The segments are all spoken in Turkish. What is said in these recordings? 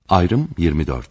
Ayrım 24.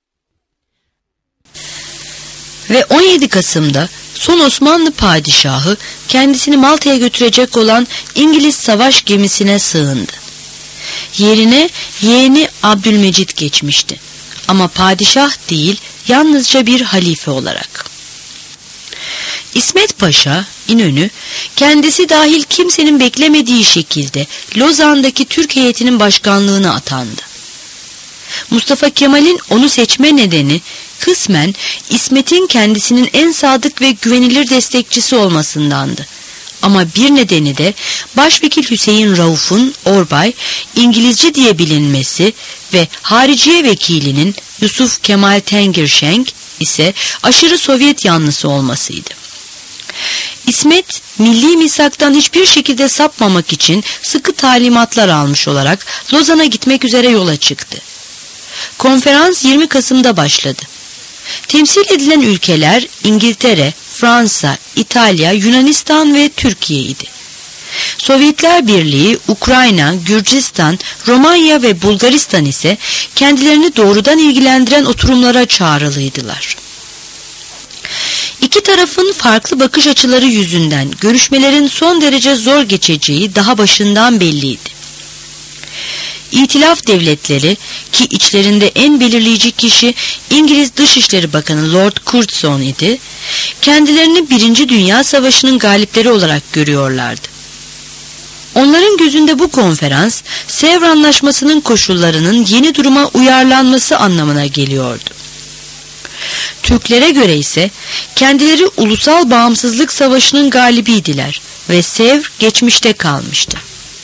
Ve 17 Kasım'da son Osmanlı padişahı kendisini Malta'ya götürecek olan İngiliz savaş gemisine sığındı. Yerine yeğeni Abdülmecit geçmişti. Ama padişah değil, yalnızca bir halife olarak. İsmet Paşa İnönü kendisi dahil kimsenin beklemediği şekilde Lozan'daki Türk heyetinin başkanlığına atandı. Mustafa Kemal'in onu seçme nedeni kısmen İsmet'in kendisinin en sadık ve güvenilir destekçisi olmasındandı. Ama bir nedeni de Başvekil Hüseyin Rauf'un Orbay İngilizce diye bilinmesi ve Hariciye Vekilinin Yusuf Kemal Tengirşenk ise aşırı Sovyet yanlısı olmasıydı. İsmet, milli misaktan hiçbir şekilde sapmamak için sıkı talimatlar almış olarak Lozan'a gitmek üzere yola çıktı. Konferans 20 Kasım'da başladı. Temsil edilen ülkeler İngiltere, Fransa, İtalya, Yunanistan ve Türkiye idi. Sovyetler Birliği, Ukrayna, Gürcistan, Romanya ve Bulgaristan ise kendilerini doğrudan ilgilendiren oturumlara çağrılıydılar. İki tarafın farklı bakış açıları yüzünden görüşmelerin son derece zor geçeceği daha başından belliydi. İtilaf devletleri ki içlerinde en belirleyici kişi İngiliz Dışişleri Bakanı Lord Curzon idi, kendilerini 1. Dünya Savaşı'nın galipleri olarak görüyorlardı. Onların gözünde bu konferans, Sevr Anlaşması'nın koşullarının yeni duruma uyarlanması anlamına geliyordu. Türklere göre ise kendileri ulusal bağımsızlık savaşının galibiydiler ve Sevr geçmişte kalmıştı.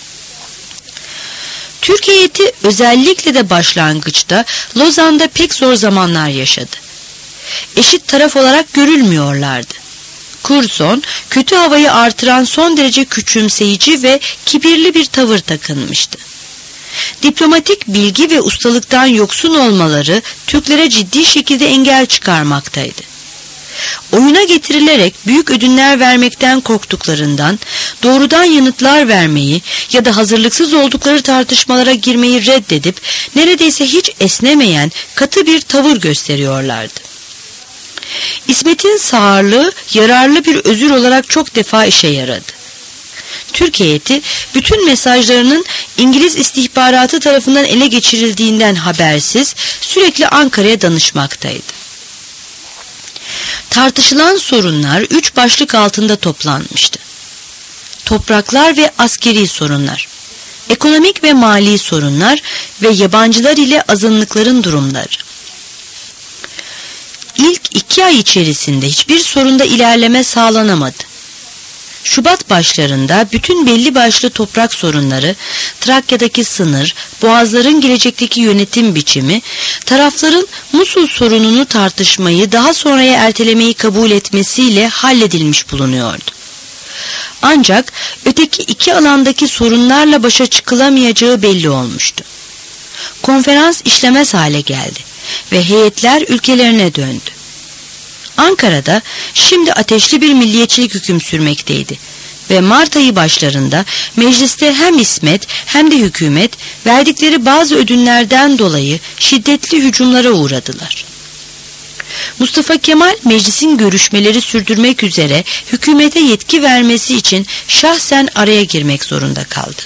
Türk heyeti özellikle de başlangıçta Lozan'da pek zor zamanlar yaşadı. Eşit taraf olarak görülmüyorlardı. Curzon, kötü havayı artıran son derece küçümseyici ve kibirli bir tavır takınmıştı. Diplomatik bilgi ve ustalıktan yoksun olmaları Türklere ciddi şekilde engel çıkarmaktaydı. Oyuna getirilerek büyük ödünler vermekten korktuklarından doğrudan yanıtlar vermeyi ya da hazırlıksız oldukları tartışmalara girmeyi reddedip neredeyse hiç esnemeyen katı bir tavır gösteriyorlardı. İsmet'in sağırlığı yararlı bir özür olarak çok defa işe yaradı. Türk heyeti bütün mesajlarının İngiliz istihbaratı tarafından ele geçirildiğinden habersiz sürekli Ankara'ya danışmaktaydı. Tartışılan sorunlar 3 başlık altında toplanmıştı. Topraklar ve askeri sorunlar, ekonomik ve mali sorunlar ve yabancılar ile azınlıkların durumları. İlk 2 ay içerisinde hiçbir sorunda ilerleme sağlanamadı. Şubat başlarında bütün belli başlı toprak sorunları, Trakya'daki sınır, Boğazların gelecekteki yönetim biçimi, tarafların Musul sorununu tartışmayı daha sonraya ertelemeyi kabul etmesiyle halledilmiş bulunuyordu. Ancak öteki 2 alandaki sorunlarla başa çıkılamayacağı belli olmuştu. Konferans işlemez hale geldi ve heyetler ülkelerine döndü. Ankara'da şimdi ateşli bir milliyetçilik hüküm sürmekteydi ve Mart ayı başlarında mecliste hem İsmet hem de hükümet verdikleri bazı ödünlerden dolayı şiddetli hücumlara uğradılar. Mustafa Kemal meclisin görüşmeleri sürdürmek üzere hükümete yetki vermesi için şahsen araya girmek zorunda kaldı.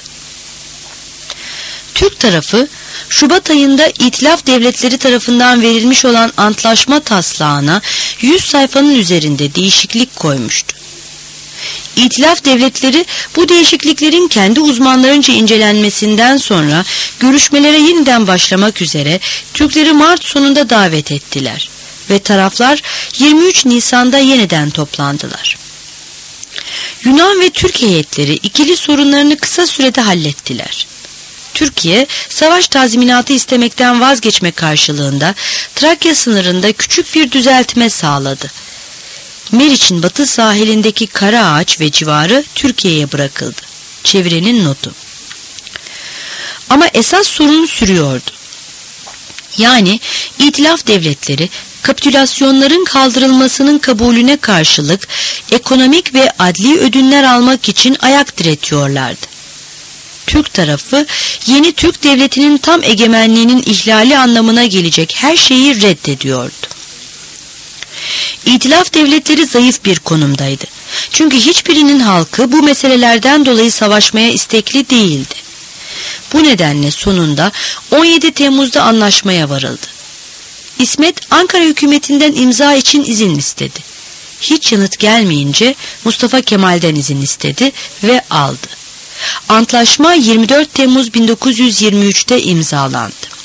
Türk tarafı Şubat ayında İtilaf devletleri tarafından verilmiş olan antlaşma taslağına 100 sayfanın üzerinde değişiklik koymuştu. İtilaf devletleri bu değişikliklerin kendi uzmanlarınca incelenmesinden sonra görüşmelere yeniden başlamak üzere Türkleri Mart sonunda davet ettiler ve taraflar 23 Nisan'da yeniden toplandılar. Yunan ve Türk heyetleri ikili sorunlarını kısa sürede hallettiler. Türkiye, savaş tazminatı istemekten vazgeçme karşılığında Trakya sınırında küçük bir düzeltme sağladı. Meriç'in batı sahilindeki Karaağaç ve civarı Türkiye'ye bırakıldı. Çevirenin notu. Ama esas sorun sürüyordu. Yani İtilaf devletleri kapitülasyonların kaldırılmasının kabulüne karşılık ekonomik ve adli ödünler almak için ayak diretiyorlardı. Türk tarafı yeni Türk devletinin tam egemenliğinin ihlali anlamına gelecek her şeyi reddediyordu. İtilaf devletleri zayıf bir konumdaydı. Çünkü hiçbirinin halkı bu meselelerden dolayı savaşmaya istekli değildi. Bu nedenle sonunda 17 Temmuz'da anlaşmaya varıldı. İsmet Ankara hükümetinden imza için izin istedi. Hiç yanıt gelmeyince Mustafa Kemal'den izin istedi ve aldı. Antlaşma 24 Temmuz 1923'te imzalandı.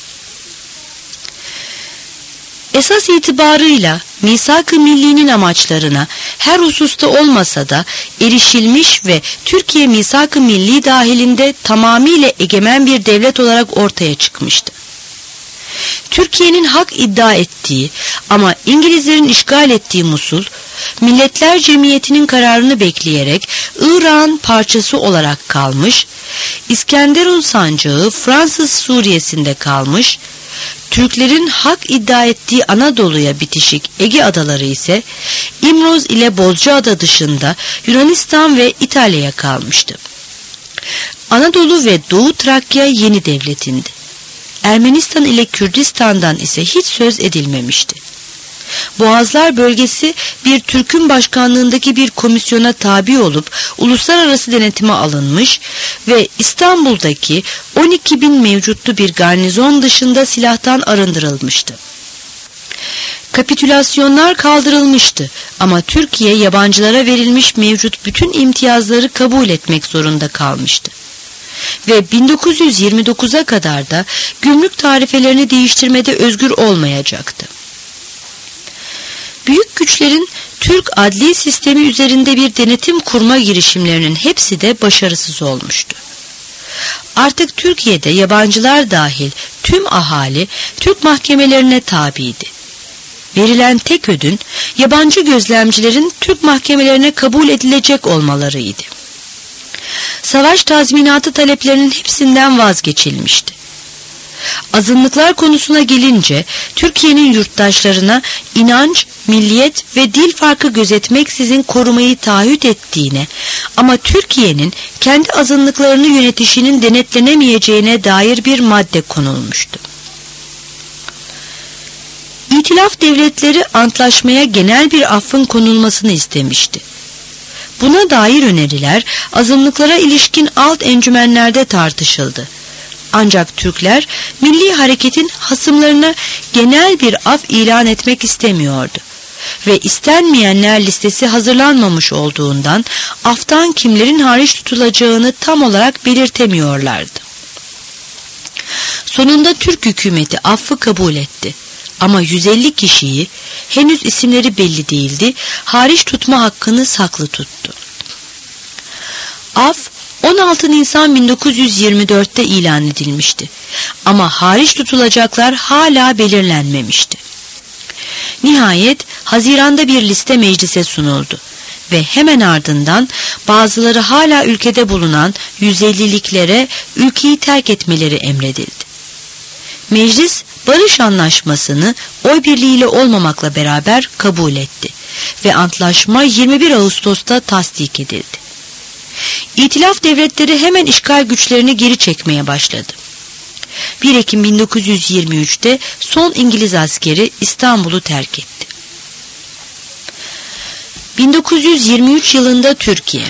Esas itibarıyla Misak-ı Milli'nin amaçlarına her hususta olmasa da erişilmiş ve Türkiye Misak-ı Milli dahilinde tamamıyla egemen bir devlet olarak ortaya çıkmıştı. Türkiye'nin hak iddia ettiği ama İngilizlerin işgal ettiği Musul, Milletler Cemiyeti'nin kararını bekleyerek İrak'ın parçası olarak kalmış, İskenderun sancağı Fransız Suriye'sinde kalmış, Türklerin hak iddia ettiği Anadolu'ya bitişik Ege adaları ise İmroz ile Bozcaada dışında Yunanistan ve İtalya'ya kalmıştı. Anadolu ve Doğu Trakya yeni devletindi. Ermenistan ile Kürdistan'dan ise hiç söz edilmemişti. Boğazlar bölgesi bir Türk'ün başkanlığındaki bir komisyona tabi olup uluslararası denetime alınmış ve İstanbul'daki 12.000 mevcutlu bir garnizon dışında silahtan arındırılmıştı. Kapitülasyonlar kaldırılmıştı ama Türkiye yabancılara verilmiş mevcut bütün imtiyazları kabul etmek zorunda kalmıştı. Ve 1929'a kadar da gümrük tarifelerini değiştirmede özgür olmayacaktı. Büyük güçlerin Türk adli sistemi üzerinde bir denetim kurma girişimlerinin hepsi de başarısız olmuştu. Artık Türkiye'de yabancılar dahil tüm ahali Türk mahkemelerine tabiydi. Verilen tek ödün yabancı gözlemcilerin Türk mahkemelerine kabul edilecek olmalarıydı. Savaş tazminatı taleplerinin hepsinden vazgeçilmişti. Azınlıklar konusuna gelince Türkiye'nin yurttaşlarına inanç, milliyet ve dil farkı gözetmeksizin korumayı taahhüt ettiğine ama Türkiye'nin kendi azınlıklarını yönetişinin denetlenemeyeceğine dair bir madde konulmuştu. İtilaf devletleri antlaşmaya genel bir affın konulmasını istemişti. Buna dair öneriler azınlıklara ilişkin alt encümenlerde tartışıldı. Ancak Türkler milli hareketin hasımlarına genel bir af ilan etmek istemiyordu. Ve istenmeyenler listesi hazırlanmamış olduğundan aftan kimlerin hariç tutulacağını tam olarak belirtemiyorlardı. Sonunda Türk hükümeti affı kabul etti. Ama 150 kişiyi, henüz isimleri belli değildi, hariç tutma hakkını saklı tuttu. Af 16 Nisan 1924'te ilan edilmişti. Ama hariç tutulacaklar hala belirlenmemişti. Nihayet Haziran'da bir liste meclise sunuldu ve hemen ardından bazıları hala ülkede bulunan 150'liklere ülkeyi terk etmeleri emredildi. Meclis barış anlaşmasını oy birliğiyle olmamakla beraber kabul etti ve antlaşma 21 Ağustos'ta tasdik edildi. İtilaf devletleri hemen işgal güçlerini geri çekmeye başladı. 1 Ekim 1923'te son İngiliz askeri İstanbul'u terk etti. 1923 yılında Türkiye.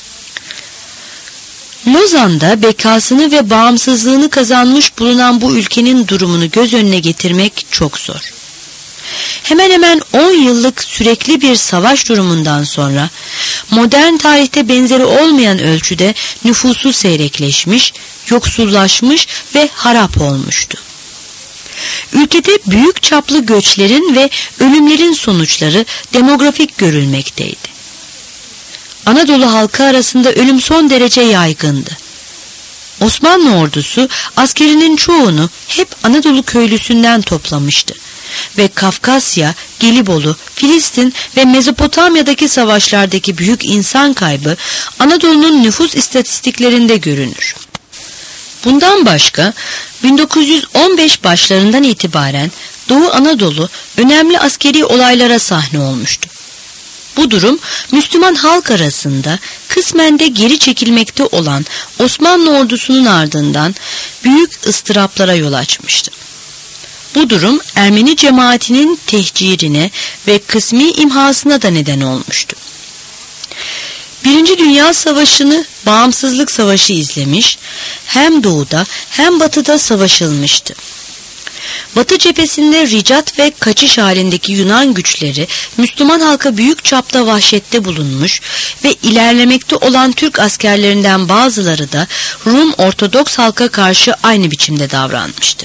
Lozan'da bekasını ve bağımsızlığını kazanmış bulunan bu ülkenin durumunu göz önüne getirmek çok zor. Hemen hemen 10 yıllık sürekli bir savaş durumundan sonra modern tarihte benzeri olmayan ölçüde nüfusu seyrekleşmiş, yoksullaşmış ve harap olmuştu. Ülkede büyük çaplı göçlerin ve ölümlerin sonuçları demografik görülmekteydi. Anadolu halkı arasında ölüm son derece yaygındı. Osmanlı ordusu askerinin çoğunu hep Anadolu köylüsünden toplamıştı ve Kafkasya, Gelibolu, Filistin ve Mezopotamya'daki savaşlardaki büyük insan kaybı Anadolu'nun nüfus istatistiklerinde görünür. Bundan başka 1915 başlarından itibaren Doğu Anadolu önemli askeri olaylara sahne olmuştu. Bu durum Müslüman halk arasında kısmen de geri çekilmekte olan Osmanlı ordusunun ardından büyük ıstıraplara yol açmıştı. Bu durum Ermeni cemaatinin tehcirine ve kısmi imhasına da neden olmuştu. Birinci Dünya Savaşı'nı Bağımsızlık Savaşı izlemiş, hem doğuda hem batıda savaşılmıştı. Batı cephesinde ricat ve kaçış halindeki Yunan güçleri Müslüman halka büyük çapta vahşette bulunmuş ve ilerlemekte olan Türk askerlerinden bazıları da Rum Ortodoks halka karşı aynı biçimde davranmıştı.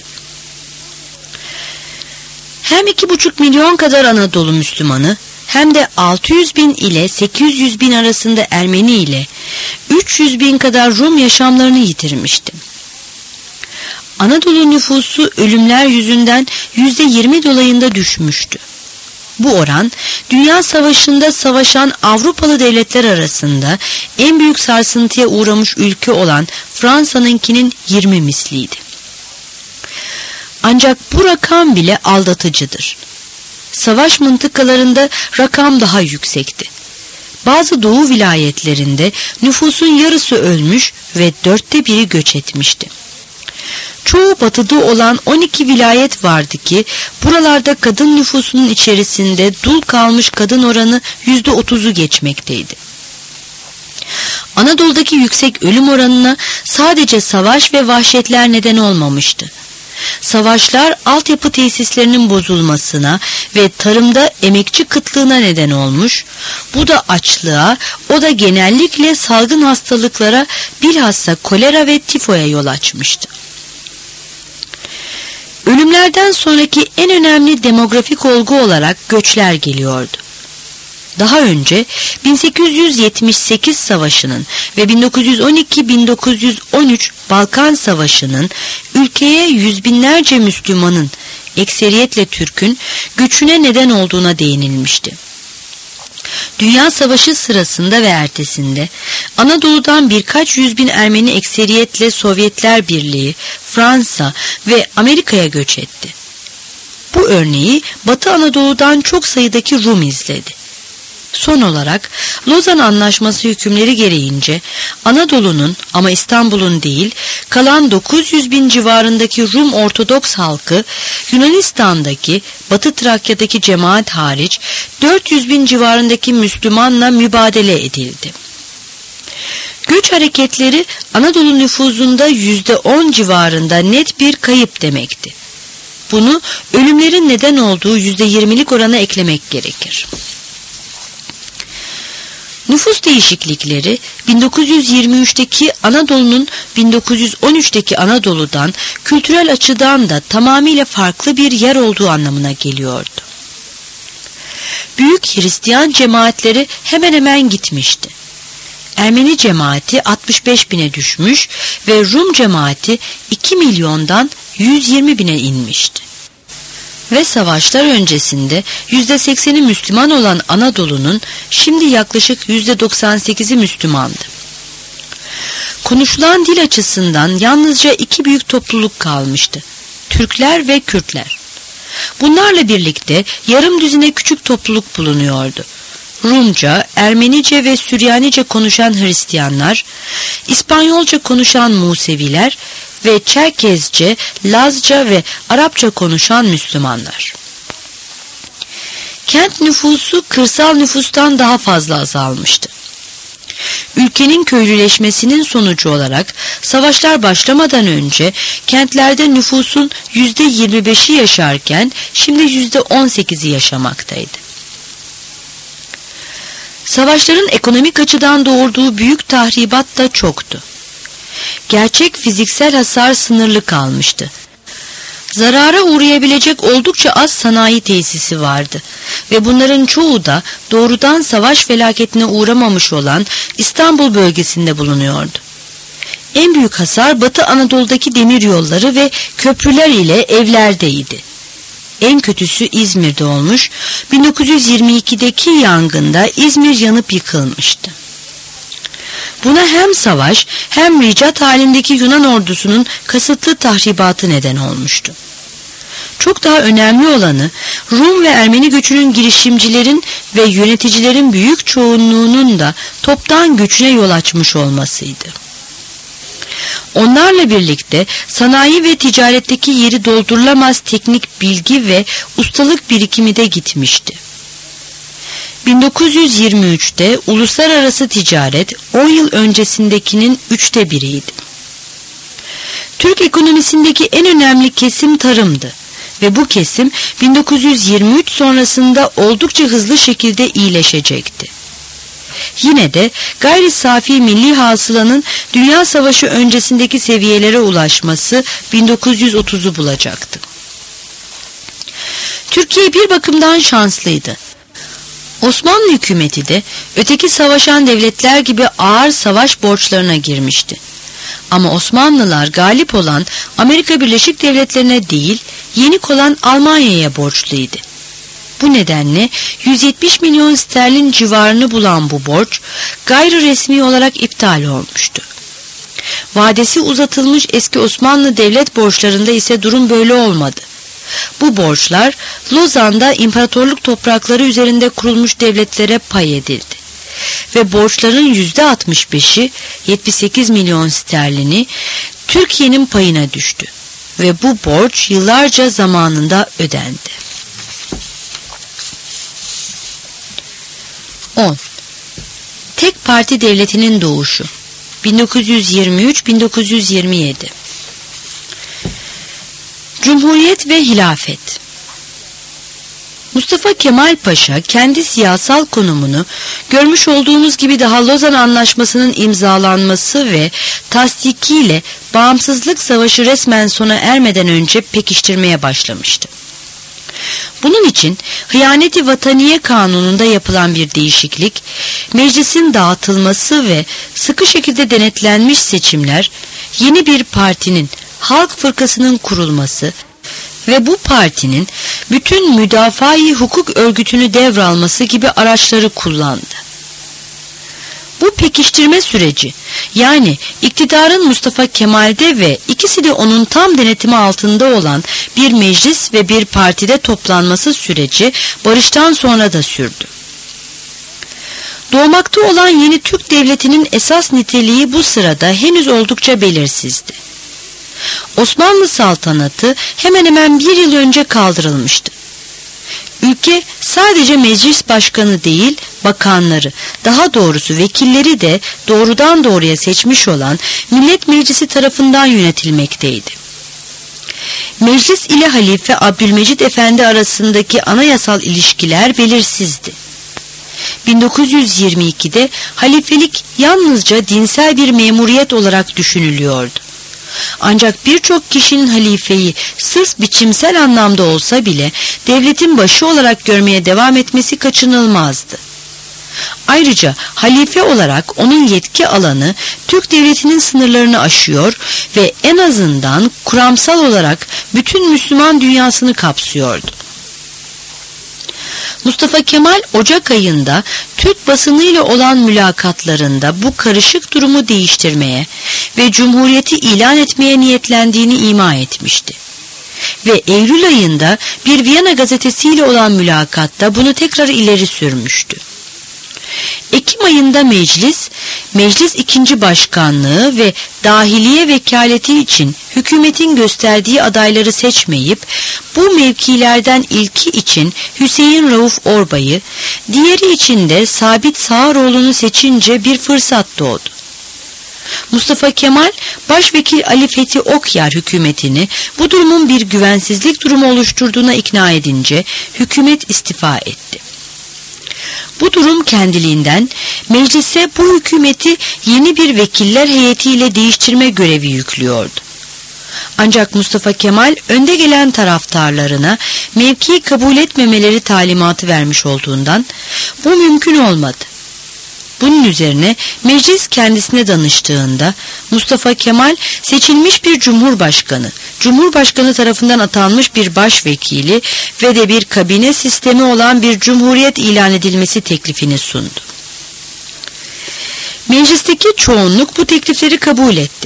Hem 2,5 milyon kadar Anadolu Müslümanı hem de 600 bin ile 800 bin arasında Ermeni ile 300 bin kadar Rum yaşamlarını yitirmişti. Anadolu nüfusu ölümler yüzünden %20 dolayında düşmüştü. Bu oran Dünya Savaşı'nda savaşan Avrupalı devletler arasında en büyük sarsıntıya uğramış ülke olan Fransa'nınkinin 20 misliydi. Ancak bu rakam bile aldatıcıdır. Savaş mıntıkalarında rakam daha yüksekti. Bazı doğu vilayetlerinde nüfusun yarısı ölmüş ve 1/4 göç etmişti. Çoğu batıda olan 12 vilayet vardı ki buralarda kadın nüfusunun içerisinde dul kalmış kadın oranı %30'u geçmekteydi. Anadolu'daki yüksek ölüm oranına sadece savaş ve vahşetler neden olmamıştı. Savaşlar altyapı tesislerinin bozulmasına ve tarımda emekçi kıtlığına neden olmuş, bu da açlığa, o da genellikle salgın hastalıklara, bilhassa kolera ve tifoya yol açmıştı. Ölümlerden sonraki en önemli demografik olgu olarak göçler geliyordu. Daha önce 1878 Savaşı'nın ve 1912-1913 Balkan Savaşı'nın ülkeye yüz binlerce Müslümanın, ekseriyetle Türk'ün göçüne neden olduğuna değinilmişti. Dünya Savaşı sırasında ve ertesinde Anadolu'dan birkaç yüz bin Ermeni ekseriyetle Sovyetler Birliği, Fransa ve Amerika'ya göç etti. Bu örneği Batı Anadolu'dan çok sayıdaki Rum izledi. Son olarak Lozan Anlaşması hükümleri gereğince Anadolu'nun ama İstanbul'un değil kalan 900 bin civarındaki Rum Ortodoks halkı Yunanistan'daki Batı Trakya'daki cemaat hariç 400 bin civarındaki Müslümanla mübadele edildi. Göç hareketleri Anadolu nüfuzunda %10 civarında net bir kayıp demekti. Bunu ölümlerin neden olduğu %20'lik orana eklemek gerekir. Nüfus değişiklikleri 1923'teki Anadolu'nun 1913'teki Anadolu'dan kültürel açıdan da tamamıyla farklı bir yer olduğu anlamına geliyordu. Büyük Hristiyan cemaatleri hemen hemen gitmişti. Ermeni cemaati 65 bine düşmüş ve Rum cemaati 2 milyondan 120 bine inmişti. Ve savaşlar öncesinde %80'i Müslüman olan Anadolu'nun şimdi yaklaşık %98'i Müslümandı. Konuşulan dil açısından yalnızca iki büyük topluluk kalmıştı: Türkler ve Kürtler. Bunlarla birlikte yarım düzine küçük topluluk bulunuyordu: Rumca, Ermenice ve Süryanice konuşan Hristiyanlar, İspanyolca konuşan Museviler ve Çerkezce, Lazca ve Arapça konuşan Müslümanlar. Kent nüfusu kırsal nüfustan daha fazla azalmıştı. Ülkenin köylüleşmesinin sonucu olarak savaşlar başlamadan önce kentlerde nüfusun %25'i yaşarken şimdi %18'i yaşamaktaydı. Savaşların ekonomik açıdan doğurduğu büyük tahribat da çoktu. Gerçek fiziksel hasar sınırlı kalmıştı. Zarara uğrayabilecek oldukça az sanayi tesisi vardı ve bunların çoğu da doğrudan savaş felaketine uğramamış olan İstanbul bölgesinde bulunuyordu. En büyük hasar Batı Anadolu'daki demiryolları ve köprüler ile evlerdeydi. En kötüsü İzmir'de olmuş, 1922'deki yangında İzmir yanıp yıkılmıştı. Buna hem savaş hem ricat halindeki Yunan ordusunun kasıtlı tahribatı neden olmuştu. çok daha önemli olanı Rum ve Ermeni göçünün girişimcilerin ve yöneticilerin büyük çoğunluğunun da toptan göçüne yol açmış olmasıydı. Onlarla birlikte sanayi ve ticaretteki yeri doldurulamaz teknik bilgi ve ustalık birikimi de gitmişti. 1923'te uluslararası ticaret 10 yıl öncesindekinin 1/3'iydi. Türk ekonomisindeki en önemli kesim tarımdı ve bu kesim 1923 sonrasında oldukça hızlı şekilde iyileşecekti. Yine de gayri safi milli hasılanın Dünya Savaşı öncesindeki seviyelere ulaşması 1930'u bulacaktı. Türkiye bir bakımdan şanslıydı. Osmanlı hükümeti de öteki savaşan devletler gibi ağır savaş borçlarına girmişti. Ama Osmanlılar galip olan Amerika Birleşik Devletleri'ne değil, yenik olan Almanya'ya borçluydu. Bu nedenle 170 milyon sterlin civarını bulan bu borç gayri resmi olarak iptal olmuştu. Vadesi uzatılmış eski Osmanlı devlet borçlarında ise durum böyle olmadı. Bu borçlar Lozan'da imparatorluk toprakları üzerinde kurulmuş devletlere pay edildi. Ve borçların %65'i 78 milyon sterlini Türkiye'nin payına düştü. Ve bu borç yıllarca zamanında ödendi. 10. Tek parti devletinin doğuşu 1923-1927. Cumhuriyet ve hilafet. Mustafa Kemal Paşa kendi siyasal konumunu görmüş olduğumuz gibi daha Lozan Anlaşması'nın imzalanması ve tasdikiyle bağımsızlık savaşı resmen sona ermeden önce pekiştirmeye başlamıştı. Bunun için Hıyaneti Vataniye Kanunu'nda yapılan bir değişiklik, meclisin dağıtılması ve sıkı şekilde denetlenmiş seçimler, yeni bir partinin, Halk Fırkası'nın kurulması ve bu partinin bütün müdafaa-i hukuk örgütünü devralması gibi araçları kullandı. Bu pekiştirme süreci, yani iktidarın Mustafa Kemal'de ve ikisi de onun tam denetimi altında olan bir meclis ve bir partide toplanması süreci barıştan sonra da sürdü. Doğmakta olan yeni Türk devletinin esas niteliği bu sırada henüz oldukça belirsizdi. Osmanlı saltanatı hemen hemen bir yıl önce kaldırılmıştı. Ülke sadece meclis başkanı değil, bakanları, daha doğrusu vekilleri de doğrudan doğruya seçmiş olan Millet Meclisi tarafından yönetilmekteydi. Meclis ile Halife Abdülmecit Efendi arasındaki anayasal ilişkiler belirsizdi. 1922'de halifelik yalnızca dinsel bir memuriyet olarak düşünülüyordu. Ancak birçok kişinin halifeyi sırf biçimsel anlamda olsa bile devletin başı olarak görmeye devam etmesi kaçınılmazdı. Ayrıca halife olarak onun yetki alanı Türk devletinin sınırlarını aşıyor ve en azından kuramsal olarak bütün Müslüman dünyasını kapsıyordu. Mustafa Kemal Ocak ayında Türk basınıyla olan mülakatlarında bu karışık durumu değiştirmeye ve Cumhuriyeti ilan etmeye niyetlendiğini ima etmişti. Ve Eylül ayında bir Viyana gazetesiyle olan mülakatta bunu tekrar ileri sürmüştü. Ekim ayında meclis 2. başkanlığı ve dahiliye vekaleti için hükümetin gösterdiği adayları seçmeyip bu mevkilerden ilki için Hüseyin Rauf Orbay'ı, diğeri için de Sabit Sağaroğlu'nu seçince bir fırsat doğdu. Mustafa Kemal, Başvekil Ali Fethi Okyar hükümetini bu durumun bir güvensizlik durumu oluşturduğuna ikna edince hükümet istifa etti. Bu durum kendiliğinden meclise bu hükümeti yeni bir vekiller heyetiyle değiştirme görevi yüklüyordu. Ancak Mustafa Kemal önde gelen taraftarlarına mevkiyi kabul etmemeleri talimatı vermiş olduğundan bu mümkün olmadı. Bunun üzerine meclis kendisine danıştığında Mustafa Kemal seçilmiş bir cumhurbaşkanı tarafından atanmış bir başvekili ve de bir kabine sistemi olan bir cumhuriyet ilan edilmesi teklifini sundu. Meclisteki çoğunluk bu teklifleri kabul etti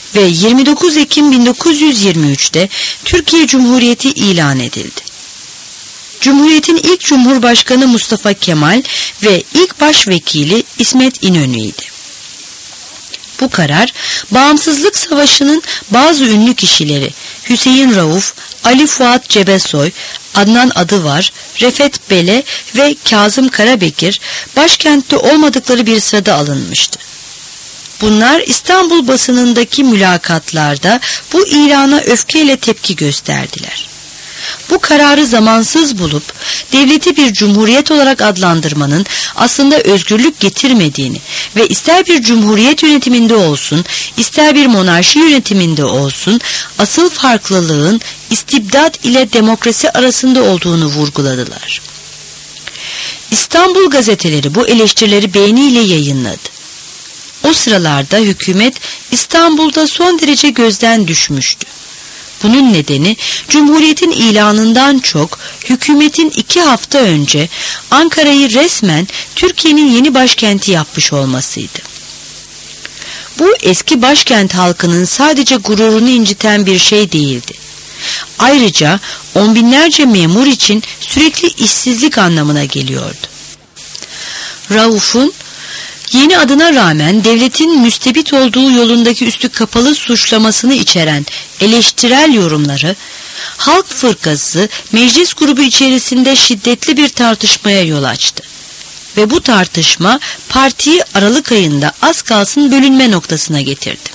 ve 29 Ekim 1923'te Türkiye Cumhuriyeti ilan edildi. Cumhuriyetin ilk Cumhurbaşkanı Mustafa Kemal ve ilk başvekili İsmet İnönü'ydü. Bu karar, Bağımsızlık Savaşı'nın bazı ünlü kişileri Hüseyin Rauf, Ali Fuat Cebesoy, Adnan Adıvar, Refet Bele ve Kazım Karabekir başkentte olmadıkları bir sırada alınmıştı. Bunlar İstanbul basınındaki mülakatlarda bu ilana öfkeyle tepki gösterdiler. Bu kararı zamansız bulup devleti bir cumhuriyet olarak adlandırmanın aslında özgürlük getirmediğini ve ister bir cumhuriyet yönetiminde olsun, ister bir monarşi yönetiminde olsun, asıl farklılığın istibdat ile demokrasi arasında olduğunu vurguladılar. İstanbul gazeteleri bu eleştirileri beğeniyle yayınladı. O sıralarda hükümet İstanbul'da son derece gözden düşmüştü. Bunun nedeni Cumhuriyet'in ilanından çok hükümetin 2 hafta önce Ankara'yı resmen Türkiye'nin yeni başkenti yapmış olmasıydı. Bu eski başkent halkının sadece gururunu inciten bir şey değildi. Ayrıca on binlerce memur için sürekli işsizlik anlamına geliyordu. Rauf'un yeni adına rağmen devletin müstebit olduğu yolundaki üstü kapalı suçlamasını içeren eleştirel yorumları, Halk Fırkası meclis grubu içerisinde şiddetli bir tartışmaya yol açtı. Ve bu tartışma partiyi Aralık ayında az kalsın bölünme noktasına getirdi.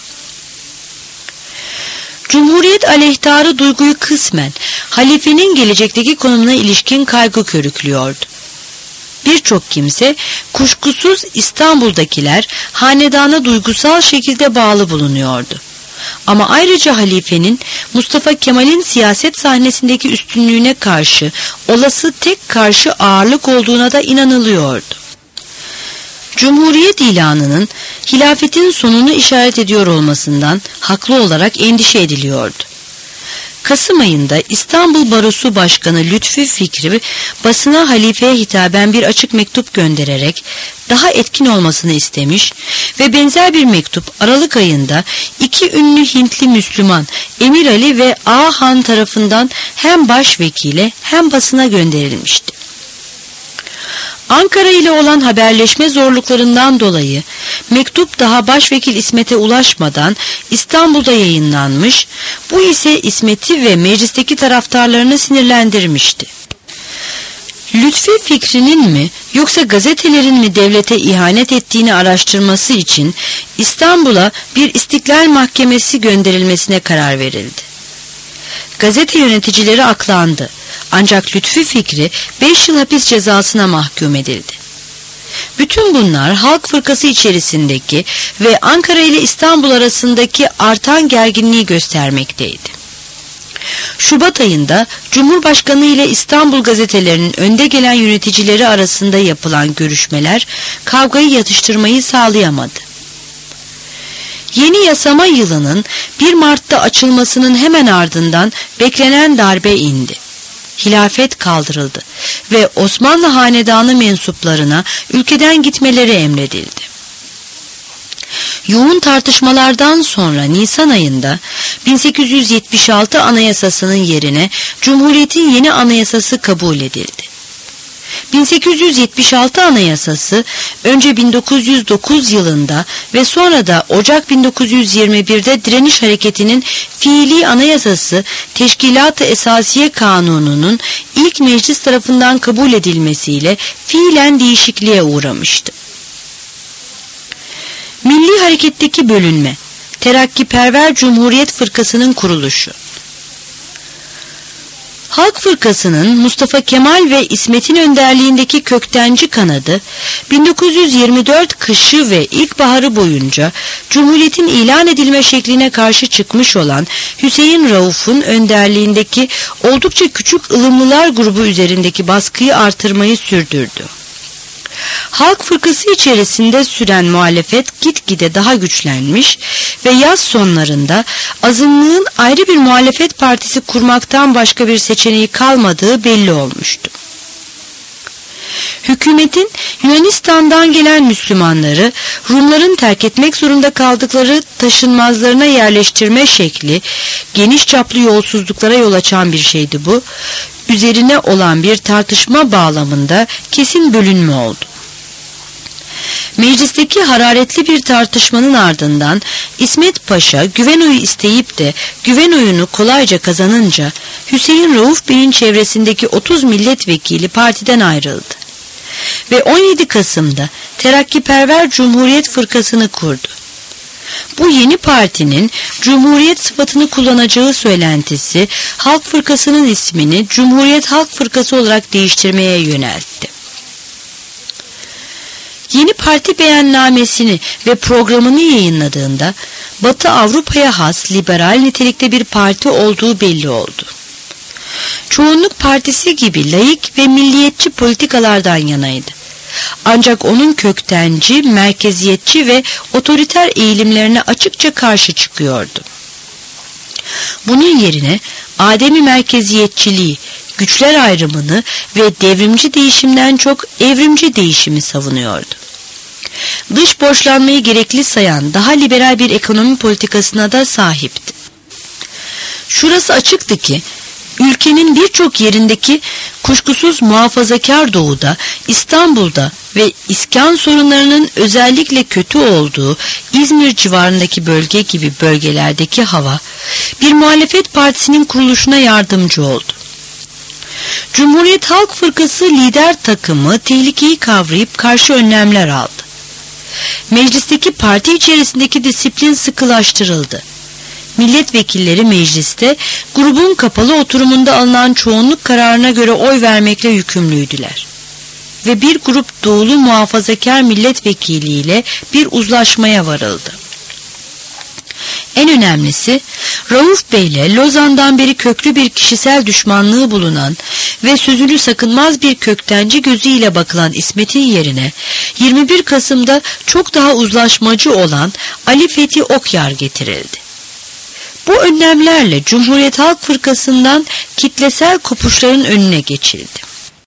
Cumhuriyet aleyhtarı duyguyu kısmen halifenin gelecekteki konumuna ilişkin kaygı körüklüyordu. Birçok kimse kuşkusuz İstanbul'dakiler hanedana duygusal şekilde bağlı bulunuyordu. Ama ayrıca halifenin Mustafa Kemal'in siyaset sahnesindeki üstünlüğüne karşı olası tek karşı ağırlık olduğuna da inanılıyordu. Cumhuriyet ilanının hilafetin sonunu işaret ediyor olmasından haklı olarak endişe ediliyordu. Kasım ayında İstanbul Barosu Başkanı Lütfü Fikri basına halifeye hitaben bir açık mektup göndererek daha etkin olmasını istemiş ve benzer bir mektup Aralık ayında 2 ünlü Hintli Müslüman Emir Ali ve Ağa Han tarafından hem başvekile hem basına gönderilmişti. Ankara ile olan haberleşme zorluklarından dolayı mektup daha Başvekil İsmet'e ulaşmadan İstanbul'da yayınlanmış, bu ise İsmet'i ve meclisteki taraftarlarını sinirlendirmişti. Lütfi Fikri'nin mi yoksa gazetelerin mi devlete ihanet ettiğini araştırması için İstanbul'a bir İstiklal Mahkemesi gönderilmesine karar verildi. Gazete yöneticileri aklandı. Ancak Lütfi Fikri 5 yıl hapis cezasına mahkum edildi. Bütün bunlar Halk Fırkası içerisindeki ve Ankara ile İstanbul arasındaki artan gerginliği göstermekteydi. Şubat ayında Cumhurbaşkanı ile İstanbul gazetelerinin önde gelen yöneticileri arasında yapılan görüşmeler kavgayı yatıştırmayı sağlayamadı. Yeni yasama yılının 1 Mart'ta açılmasının hemen ardından beklenen darbe indi. Hilafet kaldırıldı ve Osmanlı hanedanı mensuplarına ülkeden gitmeleri emredildi. Yoğun tartışmalardan sonra Nisan ayında 1876 Anayasası'nın yerine Cumhuriyet'in yeni anayasası kabul edildi. 1876 Anayasası önce 1909 yılında ve sonra da Ocak 1921'de direniş hareketinin fiili anayasası Teşkilat-ı Esasiye Kanunu'nun ilk meclis tarafından kabul edilmesiyle fiilen değişikliğe uğramıştı. Milli hareketteki bölünme, Terakkiperver Cumhuriyet Fırkası'nın kuruluşu. Halk Fırkası'nın Mustafa Kemal ve İsmet'in önderliğindeki köktenci kanadı 1924 kışı ve ilkbaharı boyunca Cumhuriyet'in ilan edilme şekline karşı çıkmış olan Hüseyin Rauf'un önderliğindeki oldukça küçük ılımlılar grubu üzerindeki baskıyı artırmayı sürdürdü. Halk Fırkası içerisinde süren muhalefet gitgide daha güçlenmiş ve yaz sonlarında azınlığın ayrı bir muhalefet partisi kurmaktan başka bir seçeneği kalmadığı belli olmuştu. Hükümetin Yunanistan'dan gelen Müslümanları Rumların terk etmek zorunda kaldıkları taşınmazlarına yerleştirme şekli geniş çaplı yolsuzluklara yol açan bir şeydi bu. Üzerine olan bir tartışma bağlamında kesin bölünme oldu. Meclisteki hararetli bir tartışmanın ardından İsmet Paşa güven oyu isteyip de güven oyunu kolayca kazanınca Hüseyin Rauf Bey'in çevresindeki 30 milletvekili partiden ayrıldı. Ve 17 Kasım'da Terakkiperver Cumhuriyet Fırkası'nı kurdu. Bu yeni partinin Cumhuriyet sıfatını kullanacağı söylentisi Halk Fırkası'nın ismini Cumhuriyet Halk Fırkası olarak değiştirmeye yöneltti. Yeni parti beyannamesini ve programını yayınladığında Batı Avrupa'ya has liberal nitelikte bir parti olduğu belli oldu. Çoğunluk partisi gibi laik ve milliyetçi politikalardan yanaydı. Ancak onun köktenci, merkeziyetçi ve otoriter eğilimlerine açıkça karşı çıkıyordu. Bunun yerine ademi merkeziyetçiliği, güçler ayrımını ve devrimci değişimden çok evrimci değişimi savunuyordu. Dış borçlanmayı gerekli sayan daha liberal bir ekonomi politikasına da sahipti. Şurası açıktı ki ülkenin birçok yerindeki kuşkusuz muhafazakar doğuda, İstanbul'da ve iskan sorunlarının özellikle kötü olduğu İzmir civarındaki bölge gibi bölgelerdeki hava bir muhalefet partisinin kuruluşuna yardımcı oldu. Cumhuriyet Halk Fırkası lider takımı tehlikeyi kavrayıp karşı önlemler aldı. Meclisteki parti içerisindeki disiplin sıkılaştırıldı. Milletvekilleri mecliste grubun kapalı oturumunda alınan çoğunluk kararına göre oy vermekle yükümlüydüler. Ve bir grup doğulu muhafazakar milletvekiliyle bir uzlaşmaya varıldı. En önemlisi Rauf Bey'le Lozan'dan beri köklü bir kişisel düşmanlığı bulunan ve sözünü sakınmaz bir köktenci gözüyle bakılan İsmet'in yerine 21 Kasım'da çok daha uzlaşmacı olan Ali Fethi Okyar getirildi. Bu önlemlerle Cumhuriyet Halk Fırkası'ndan kitlesel kopuşların önüne geçildi.